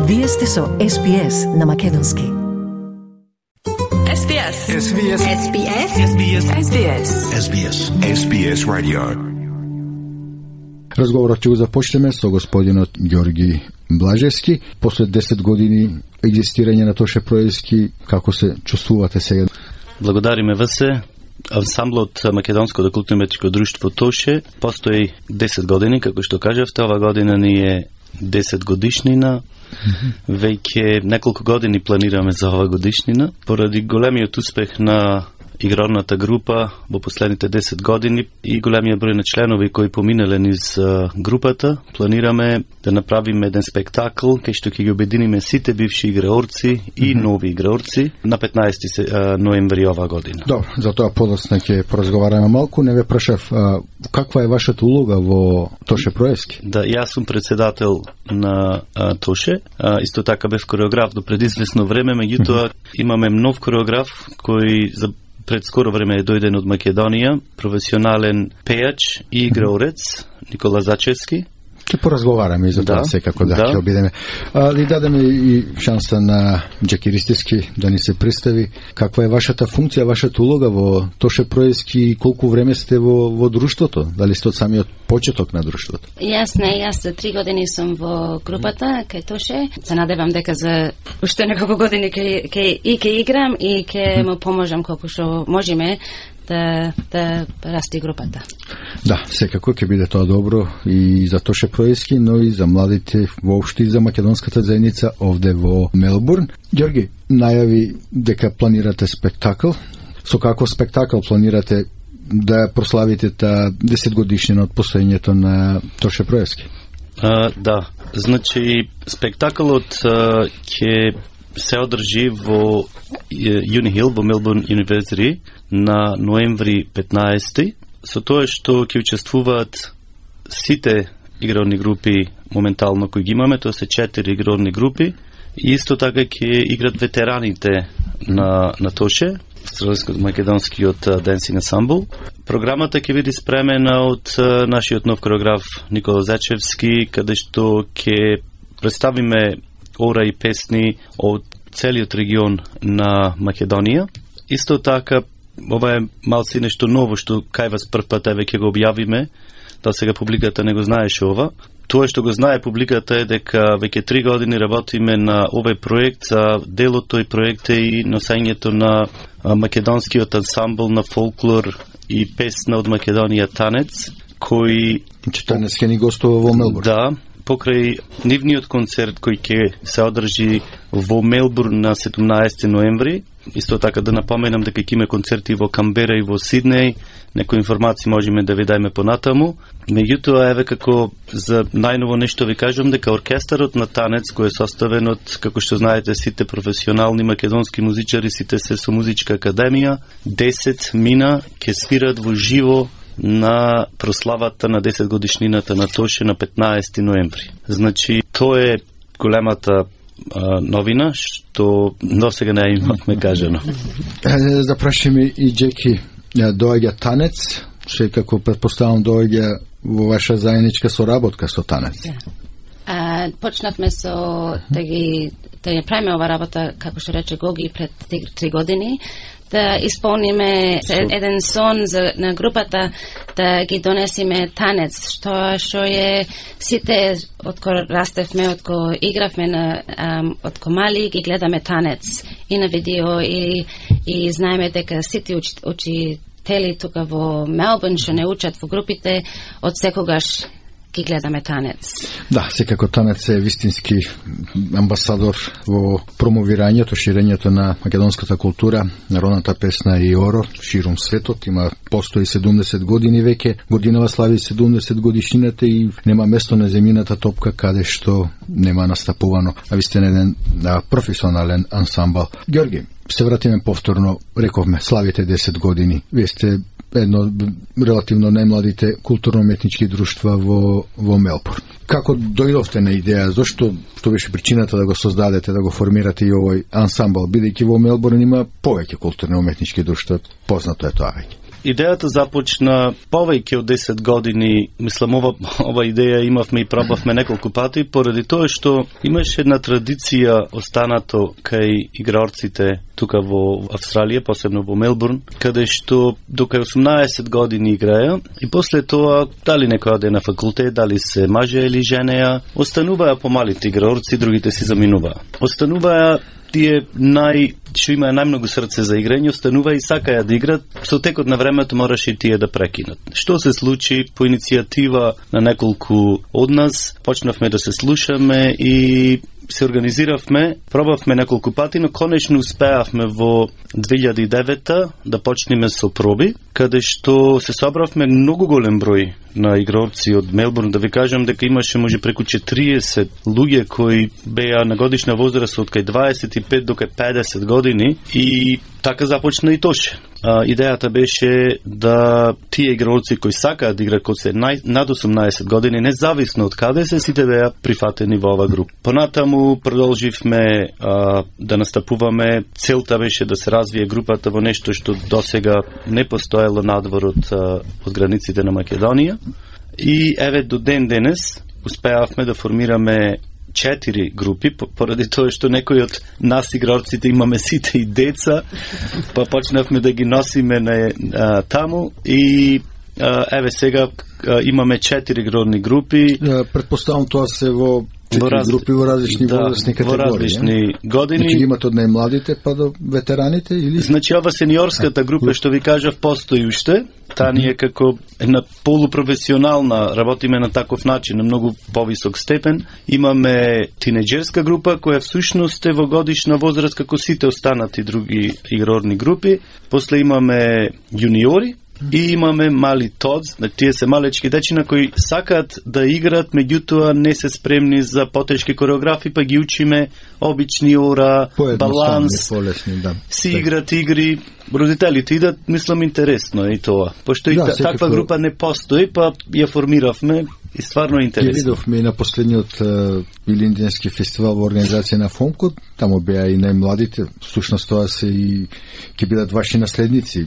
Вие сте со SPS на македонски. SBS Radio. Разговорот ќе го започнеме со господинот Ѓорги Блажевски. После 10 години екзистирање на Тоше Проески, како се чувствувате сега? Благодариме ВС. Ансамблот Македонското културно-уметничко друштво Тоше постои 10 години, како што кажавте. Ова година ни е 10 годишнина. Веќе неколку години планираме за ова годишнина. Поради големиот успех на игралната група во последните 10 години и големиот број на членови кои поминале низ групата, планираме да направиме еден спектакл кај што ќе ги обединиме сите бивши играорци и нови играорци на 15 ноември ова година. Добро, за тоа подоцна ќе поразговараме малку. Не ве прашав, каква е вашата улога во Тоше Проески? Да, јас сум председател на Тоше, исто така бев кореограф до пред известно време, меѓутоа имаме нов кореограф кој за пред скоро време е дојден од Македонија, професионален пејач и играорец Никола Зачевски. Ќе поразговараме и за тоа секако ќе обидеме. Ли дадеме и шанса на Џеки Ристевски да ни се представи. Каква е вашата функција, вашата улога во Тоше Проески и колку време сте во друштвото? Дали сте од самиот почеток на друштвото? Јас за 3 години сум во групата кај Тоше. Се надевам дека за уште неколку години ќе играм и ќе му поможам колку што можеме да расти групата. Да, секако ќе биде тоа добро и за Тоше Проески, но и за младите воопшто и за македонската заедница овде во Мелбурн. Ѓорги, најави дека планирате спектакл. Со каков спектакл планирате да прославите та 10 годишнина од постоењето на Тоше Проески? Да, значи спектаколот ќе се одржи во Юнихил, во Мелбурн Универзити на ноември 15. Со тоа што ќе учествуваат сите игрални групи моментално кои ги имаме, тоа се 4 игрални групи и исто така ќе играт ветераните на Тоше, македонскиот Dancing Ensemble. Програмата ќе биде спремена од нашиот нов кореограф Никола Зачевски, каде што ќе представиме ора и песни од целиот регион на Македонија. Исто така, ова е малци нешто ново што кај вас прв пат веќе го објавиме, да сега публиката не го знаеше ова. Тоа што го знае публиката е дека веќе 3 години работиме на овој проект, за дел од тој проект е и носењето на македонскиот ансамбл на фолклор и песна од Македонија Танец, кој Танец ќе ни гостува во Мелбурн. Да, покрај нивниот концерт кој ќе се одржи во Мелбурн на 17 ноември. Исто така да напоменам дека ќе има концерти во Камбера и во Сиднеј. Некои информации можеме да ви дајме понатаму. Меѓутоа, еве како за најново нешто ви кажам дека оркестарот на Танец, кој е составен од, како што знаете, сите професионални македонски музичари, сите се со музичка академија, 10 мина ќе свират во живо на прославата на 10 годишнината на Тоше на 15 ноември. Значи, тоа е големата новина, што до сега не имавме кажано. Да прашаме и Џеки, доаѓа Танец, што како предпоставам доаѓа во ваша заедничка соработка со Танец. Почнавме со да ја правиме ова работа, како што рече Гоги, пред 3 години, да исполниме еден сон на групата, да ги донесиме Танец, што е сите откако растевме, откако игравме откако мали, ги гледаме Танец и на видео и знаеме дека сите учители тука во Мелбурн што не учат во групите, од секогаш ги гледаме Танец. Да, секако Танец е вистински амбасадор во промовирањето, ширењето на македонската култура, народната песна и оро широм светот. Постои 70 години веќе, годинава слави 70 годишнината и нема место на земјината топка каде што нема настапувано. А ви сте еден професионален ансамбл. Ѓорги, се вратиме повторно, рековме, славите 10 години. Вие сте едно релативно најмладите културно-уметнички друштва во Мелбурн. Како дојдовте на идеја? Зошто што беше причината да го создадете, да го формирате и овој ансамбл, бидејќи во Мелбурн има повеќе културно-уметнички друштва, познато е тоа веќе? идеята започна повеќе од 10 години. Мислам, ова идеја имавме и пробавме неколку пати, поради тоа што имаше една традиција останато кај играорците тука во Австралија, посебно во Мелбурн, каде што до кај 18 години играја и после тоа дали некој оде на факултет, дали се маже или женеа, остануваа помалите играорци, другите си заминуваа. Остануваа тие што имаа најмногу срце за играње, останува и сакаја да играат, со текот на времето мораше и тие да прекинат. Што се случи? По иницијатива на неколку од нас почнавме да се слушаме и се организиравме, пробавме неколку пати, но конечно успеавме во 2009 да почнеме со проби, каде што се собравме многу голем број на играорци од Мелбурн. Да ви кажам дека имаше може преку 40 луѓе кои беа на годишна возраст од кај 25 до кај 50 години и така започна и тоше. Идејата беше да тие играорци кои сакаат да играат, кои се над 18 години, независно од каде се, сите беа прифатени во ова група. Понатаму продолживме да настапуваме. Целта беше да се развие групата во нешто што досега не постоело надвор од границите на Македонија. И еве до ден денес успеавме да формираме 4 групи, поради тоа што некои од нас играорците имаме сите и деца, па почнавме да ги носиме таму и еве сега имаме 4 игрорни групи. Претпоставам тоа се во 4 групи во различни возрастни категории. Во различни години. Значи имате од најмладите па до ветераните или? Значи ова сениорската група што ви кажав постои уште. Таа ни е како една полупрофесионална, работиме на таков начин, на многу повисок степен. Имаме тинеџерска група која всушност е во годишна возраст како сите останати други игрорни групи. После имаме јуниори и имаме мали тодс, тие се малечки дечина кои сакаат да играат, меѓутоа не се спремни за потешки кореографи, па ги учиме обични ора, баланс, полесни, да. Си играат игри, родителите идат, мислам интересно е и тоа. Пошто и таква група не постои, па ја формиравме и стварно интересно. Ја видовме и на последниот Илинденски фестивал во организација на Фомко, тамо беа и најмладите, всушност тоа се и ќе бидат ваши наследници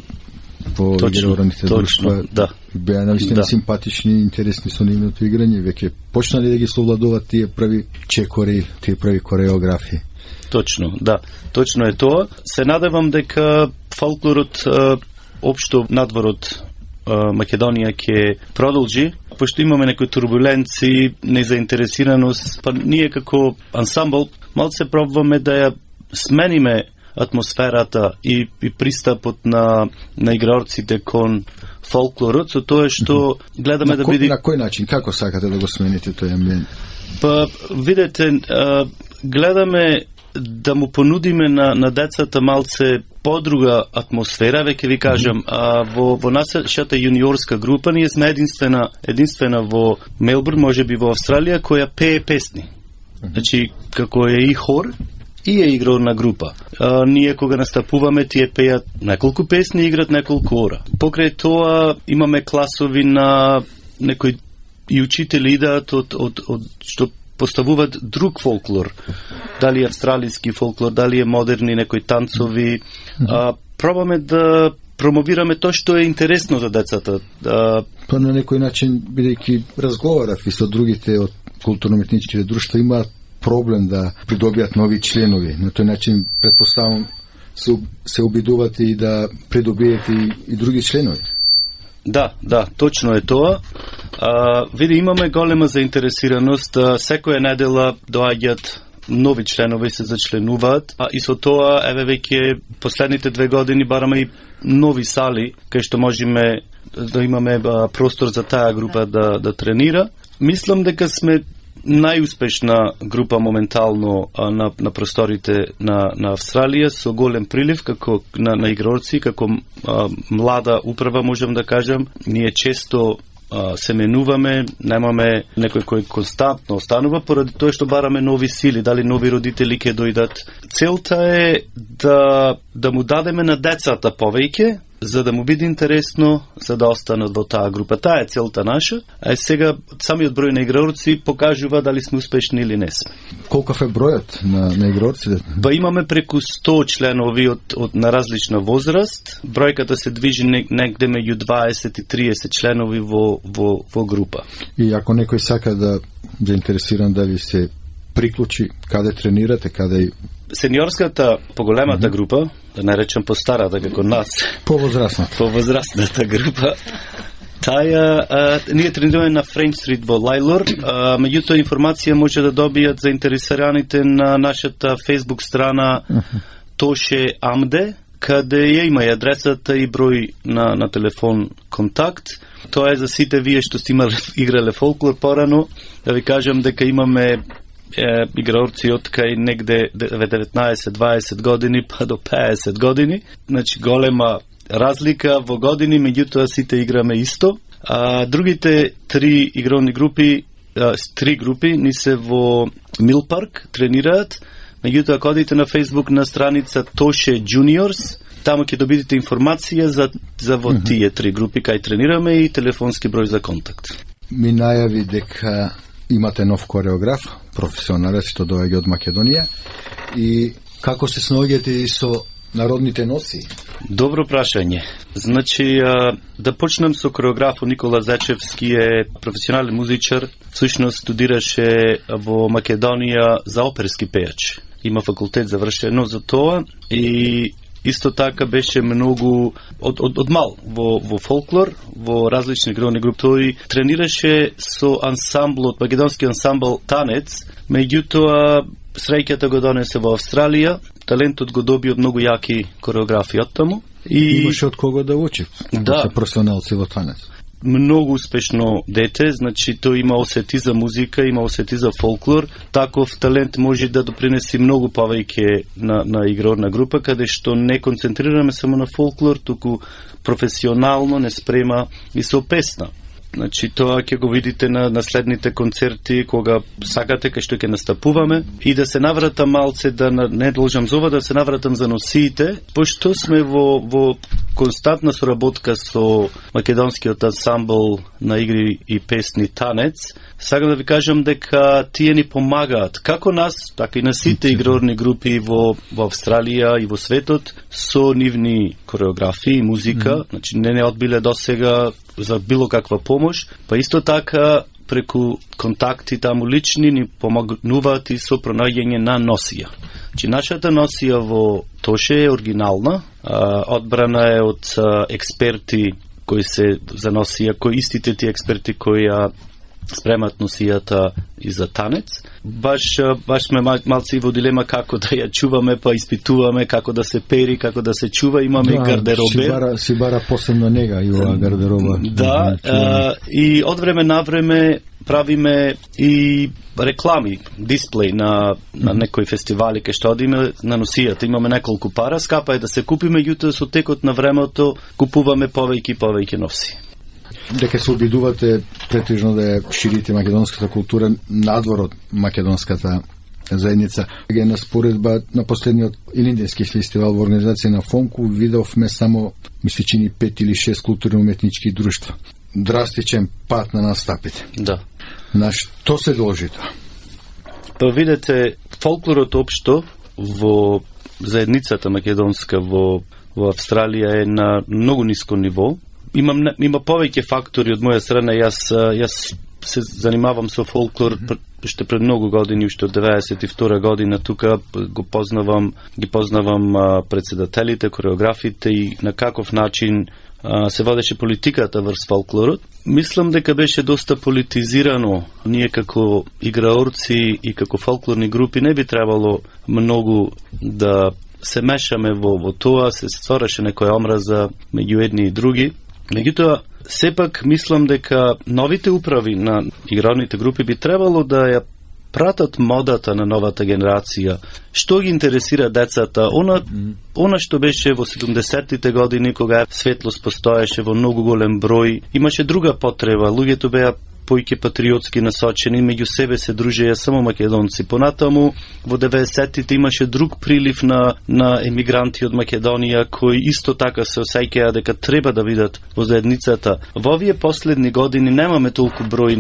по играорните друштва, да. Беа навистина симпатични и интересни со нивното играње, веќе почнали да ги совладуваат тие прави чекори, тие прави кореографи. Точно, да, точно е тоа. Се надевам дека фолклорот општо надворот Македонија ќе продолжи, пошто имаме некои турбуленции, незаинтересираност, па ние како ансамбл малце пробваме да ја смениме атмосферата и пристапот на играорците кон фолклорот, со тоа што гледаме да биде... На кој начин, како сакате да го смените тој амбиент? Па, видете, гледаме да му понудиме на децата малце подруга атмосфера, веќе ви кажам, во нашата јуниорска група ние сме единствена во Мелбурн, можеби во Австралија, која пее песни. Значи, како е и хор, и е игрорна група. Ние кога настапуваме, тие пеат неколку песни и играт неколку ора. Покрај тоа имаме класови на некои и учители идат од што поставуваат друг фолклор. Дали е австралиски фолклор, дали е модерни некои танцови. Пробаме да промовираме тоа што е интересно за децата. Па на некој начин, бидејќи разговарав и со другите од културно-метничките друштва, имаат проблем да придобијат нови членови. На тој начин, предпоставам, се обидувате и да придобиете и други членови. Да, точно е тоа. Види, имаме голема заинтересираност. Секоја недела доаѓаат нови членови, се зачленуваат, и со тоа, еве веќе последните 2 години бараме и нови сали, кај што можеме да имаме простор за таа група да тренира. Мислам дека сме најуспешна група моментално на просторите на Австралија, со голем прилив како на играорци, како млада управа можам да кажам. Ние често се менуваме, немаме некој кој константно останува, поради тоа што бараме нови сили, дали нови родители ќе дојдат. Целта е да му дадеме на децата повеќе, за да му биде интересно, за да останат во таа група. Таа е целта наша, а сега самиот број на играорци покажува дали сме успешни или не сме. Колков е бројот на играорците? Па имаме преку 100 членови на различна возраст. Бројката се движи негде меѓу 20 и 30 членови во група. И ако некој сака да заинтересиран да ви се приклучи, каде тренирате, каде... Сениорската, поголемата група, да не речем постарата како нас, повозрастната група, ние тренираме на Френч Стрит во Лајлор, меѓутоа информација може да добијат заинтересираните на нашата Facebook страна Тоше Амде, каде ја има и адресата и број на телефон контакт. Тоа е за сите вие што сте играле фолклор порано, да ви кажам дека имаме играорци од кај негде 19-20 години па до 50 години. Значи голема разлика во години, меѓутоа сите играме исто. Другите три игровни групи, три групи ни се во Мил Парк тренираат. Меѓутоа ако одите на Facebook на страница Тоше Juniors, таму ќе добидите информација за во тие три групи кај тренираме и телефонски број за контакт. Ми најави дека имате нов кореограф, професионалец што доаѓа од Македонија, и како се снаоѓате и со народните носи? Добро прашање. Значи, да почнем со кореографот. Никола Зечевски е професионален музичар, всушност студираше во Македонија за оперски пејач. Има факултет завршено за тоа и исто така беше многу од мал во фолклор, во различни игровни групи. Тој тренираше со ансамблот, македонски ансамбл Танец, меѓутоа среќата го донесе во Австралија, талентот го доби од многу јаки кореографи од таму. И имаше од кого да учи? Да, професионалци во Танец. Многу успешно дете, значи тој има осети за музика, има осети за фолклор. Таков талент може да допринеси многу повеќе на игрорна група, каде што не концентрираме само на фолклор, туку професионално не спрема и со песна. Значи тоа ќе го видите на следните концерти кога сакате, кај што ќе настапуваме. И да се навратам малце, да не должам за ова, да се навратам за носиите, пошто сме во константна соработка со македонскиот ансамбл на игри и песни Танец. Сакам да ви кажам дека тие ни помагаат, како нас, така и на сите игрорни групи во Австралија и во светот, со нивни кореографии и музика. Значи не одбиле досега за било каква помош, па исто така преку контакти таму лични ни помогнуваат и со пронаѓање на носија. Значи нашата носија во Тоше е оригинална, одбрана е од експерти кои се за носија, кои истите ти експерти кои спремат носијата и за танец. Баш сме малци во дилема како да ја чуваме, па испитуваме како да се пери, како да се чува, имаме и гардеробе. Си бара посебна нега и ова гардероба. Да, и од време на време правиме и реклами, дисплей на некои фестивали кај што одиме на носијата. Имаме неколку пара, скапа е да се купи, меѓутоа со текот на времето купуваме повеќе носи. Дека се обидувате претежно да ја ширите македонската култура надвор од македонската заедница. Една споредба на последниот Илинденски фестивал во организација на Фонку видовме само мисличини 5 или 6 културно-уметнички друштва. Драстичен пат на настапите. Да. На што се должи тоа? Па видете, фолклорот општо во заедницата македонска во Австралија е на многу ниско ниво. Има повеќе фактори од моја страна. Јас се занимавам со фолклор уште пред многу години, уште од 92 година тука ги познавам председателите, кореографите и на каков начин се водеше политиката врз фолклорот. Мислам дека беше доста политизирано. Ние како играорци и како фолклорни групи не би требало многу да се мешаме во тоа, се створеше некоја омраза меѓу едни и други. Меѓутоа, сепак мислам дека новите управи на игралните групи би требало да ја пратат модата на новата генерација. Што ги интересира децата? Она што беше во 70-тите години, кога светлост постоеше во многу голем број, имаше друга потреба. Луѓето беа поиќе патриотски насочени, меѓу себе се дружеја само македонци. Понатаму во 90-тите имаше друг прилив на емигранти од Македонија кои исто така се осеќаја дека треба да бидат во заедницата. Во овие последни години немаме толку број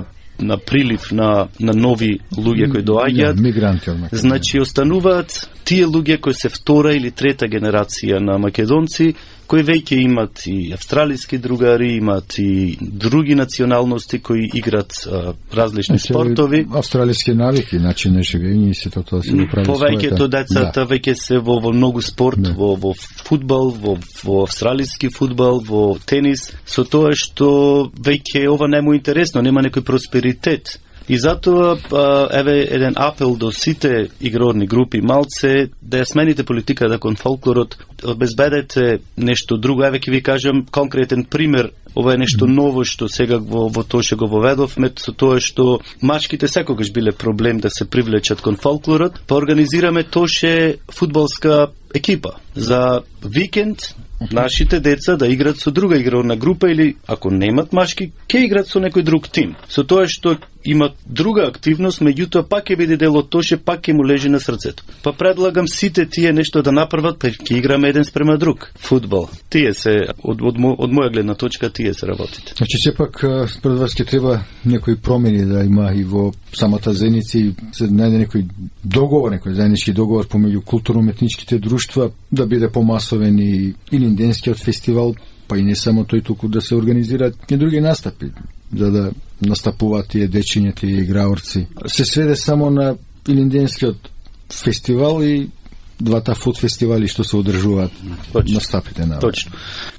на прилив на нови луѓе кои доаѓаат. Мигранти од Македонија. Значи остануваат тие луѓе кои се втора или трета генерација на македонци, кои веќе имат и австралиски другари, имат и други националности кои играт различни спортови. Австралиски навики, начин на живење и се тоа се го прави. Повеќето децата веќе се во многу спорт, во фудбал, во австралиски фудбал, во тенис, со тоа што веќе ова не му интересно, нема некој просперитет. И затоа еве еден апел до сите игрорни групи малце да ја смените политиката кон фолклорот, обезбедете нешто друго. Еве ќе ви кажам конкретен пример. Ова е нешто ново што сега во Тоше го воведовме, со тоа што мачките секогаш биле проблем да се привлечат кон фолклорот. Па организираме Тоше фудбалска екипа за викенд. Нашите деца да играт со друга игрорна група или ако немат мачки, ќе играт со некој друг тим. Со тоа што имат друга активност, меѓутоа пак ќе биде дел од Тоше, пак ќе му лежи на срцето. Па предлагам сите тие нешто да направат, па ќе играме еден спрема друг. Фудбал. Тие се од моја гледна точка тие се работите. Значи сепак според вас ќе треба некои промени да има и во самата заедница и се најде некој договор, некој заеднички договор помеѓу културно-уметничките друштва да биде помасовен и Илинденскиот фестивал, па и не само тој, туку да се организираат и други настапи, за да настапуваат тие дечиња, тие играорци. Се сведе само на Илинденскиот фестивал и двата фут фестивали што се одржуваат настапите на. Точно.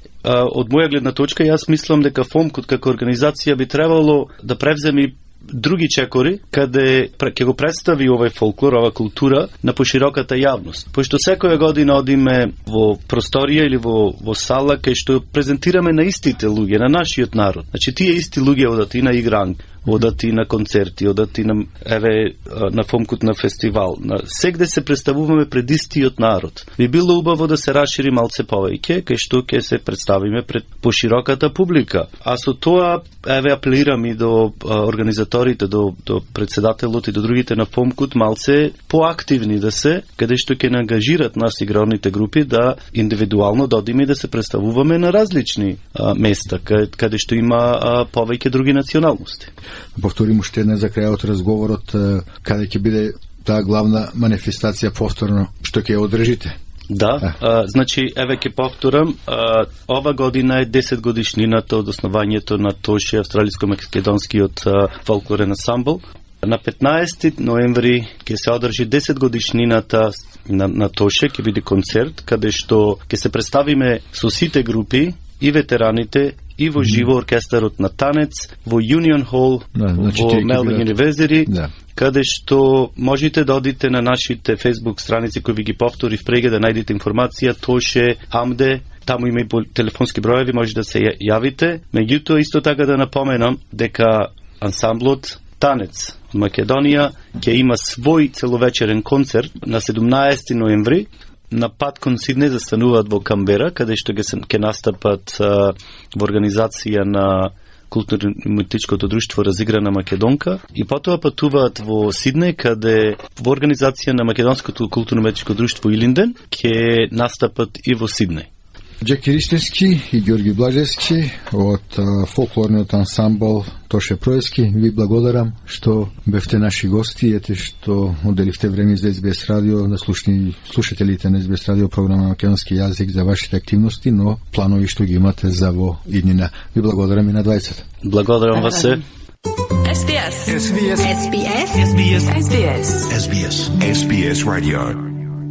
Од моја гледна точка, јас мислам дека ФОМКот како организација би требало да превземи други чекори, каде ќе го представи овој фолклор, ова култура на пошироката јавност. Пошто секоја година одиме во просторија или во сала кај што презентираме на истите луѓе, на нашиот народ. Значи тие исти луѓе одат и на игранг, одат и на концерти, одат и на ФОМКот на фестивал. Сегде се представуваме пред истиот народ. Би било убаво да се расшири малце повеќе, кај што ќе се представиме пред пошироката публика. А со тоа апелирам и до организаторите, до председателот и до другите на ФОМКот малце поактивни да се, каде што ќе ангажират нас игрорните групи да индивидуално одиме да се представуваме на различни места, каде што има повеќе други националности. Повторим уште една за крајот разговорот, каде ќе биде таа главна манифестација повторно, што ќе ја одржите? Да, значи, еве ќе повторам, ова година е 10 годишнината од основањето на Тоше, австралиско-македонскиот фолклорен ансамбл. На 15 ноември ќе се одржи 10 годишнината на Тоше, ќе биде концерт, каде што ќе се представиме со сите групи, и ветераните, и во живо оркестарот на танец, во Union Hall, во Melbourne University, каде што можете да одите на нашите Facebook страници кои ви ги повторив прега да најдете информација, Тоше, Амде, таму има и телефонски броеви, може да се јавите. Меѓутоа, исто така да напоменам дека ансамблот Танец од Македонија ќе има свој целовечерен концерт на 17 ноември. На пат кон Сиднеј застануваат во Камбера, каде што ќе настапат во организација на културно-уметничкото друштво Разиграна Македонка и потоа патуваат во Сиднеј, каде во организација на Македонското културно-уметничко друштво Илинден ќе настапат и во Сиднеј. Джеки Ристевски и Георги Блажевски од фолклорниот ансамбл Тоше Проески, ви благодарам што бевте наши гости, ете што оделивте време за СБС радио, да слушателите на СБС радио програма македонски јазик за вашите активности, но планови што ги имате за во иднина. Ви благодарам и на двајцата. Благодарам вас се. SBS. SBS. SBS. SBS. SBS. SBS. SBS Radio.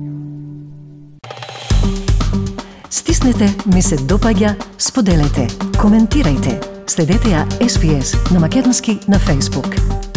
Стиснете, ми се допаѓа, споделете, коментирајте. Следете ја SBS на македонски на Facebook.